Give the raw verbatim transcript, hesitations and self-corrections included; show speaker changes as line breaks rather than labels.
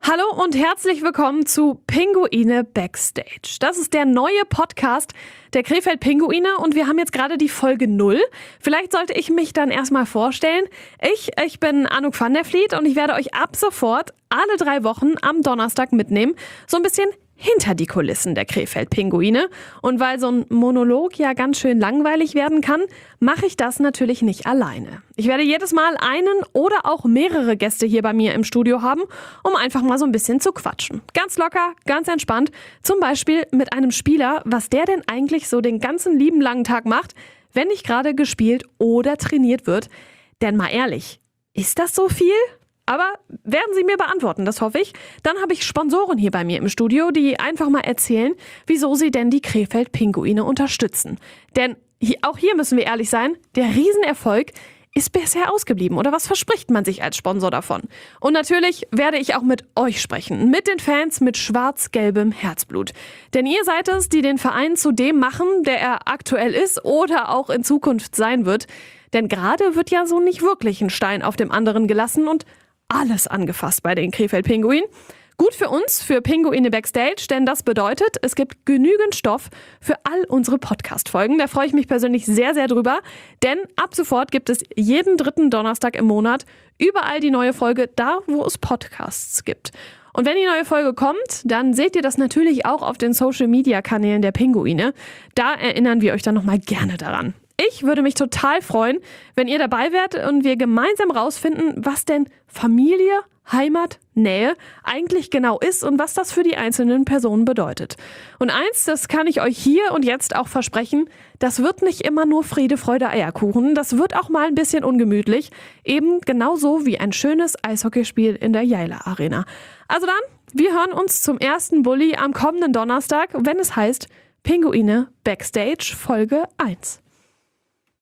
Hallo und herzlich willkommen zu Pinguine Backstage. Das ist der neue Podcast der Krefeld Pinguine und wir haben jetzt gerade die Folge null. Vielleicht sollte ich mich dann erstmal vorstellen. Ich, ich bin Anouk van der Vliet und ich werde euch ab sofort alle drei Wochen am Donnerstag mitnehmen. So ein bisschen hinter die Kulissen der Krefeld Pinguine. Und weil so ein Monolog ja ganz schön langweilig werden kann, mache ich das natürlich nicht alleine. Ich werde jedes Mal einen oder auch mehrere Gäste hier bei mir im Studio haben, um einfach mal so ein bisschen zu quatschen. Ganz locker, ganz entspannt. Zum Beispiel mit einem Spieler, was der denn eigentlich so den ganzen lieben langen Tag macht, wenn nicht gerade gespielt oder trainiert wird. Denn mal ehrlich, ist das so viel? Aber werden Sie mir beantworten, das hoffe ich. Dann habe ich Sponsoren hier bei mir im Studio, die einfach mal erzählen, wieso sie denn die Krefeld Pinguine unterstützen. Denn hier, auch hier müssen wir ehrlich sein, der Riesenerfolg ist bisher ausgeblieben. Oder was verspricht man sich als Sponsor davon? Und natürlich werde ich auch mit euch sprechen, mit den Fans mit schwarz-gelbem Herzblut. Denn ihr seid es, die den Verein zu dem machen, der er aktuell ist oder auch in Zukunft sein wird. Denn gerade wird ja so nicht wirklich ein Stein auf dem anderen gelassen und alles angefasst bei den Krefeld Pinguinen. Gut für uns, für Pinguine Backstage, denn das bedeutet, es gibt genügend Stoff für all unsere Podcast-Folgen. Da freue ich mich persönlich sehr, sehr drüber, denn ab sofort gibt es jeden dritten Donnerstag im Monat überall die neue Folge, da wo es Podcasts gibt. Und wenn die neue Folge kommt, dann seht ihr das natürlich auch auf den Social-Media-Kanälen der Pinguine. Da erinnern wir euch dann nochmal gerne daran. Ich würde mich total freuen, wenn ihr dabei wärt und wir gemeinsam rausfinden, was denn Familie, Heimat, Nähe eigentlich genau ist und was das für die einzelnen Personen bedeutet. Und eins, das kann ich euch hier und jetzt auch versprechen, das wird nicht immer nur Friede, Freude, Eierkuchen, das wird auch mal ein bisschen ungemütlich, eben genauso wie ein schönes Eishockeyspiel in der Jeiler Arena. Also dann, wir hören uns zum ersten Bulli am kommenden Donnerstag, wenn es heißt Pinguine Backstage Folge eins.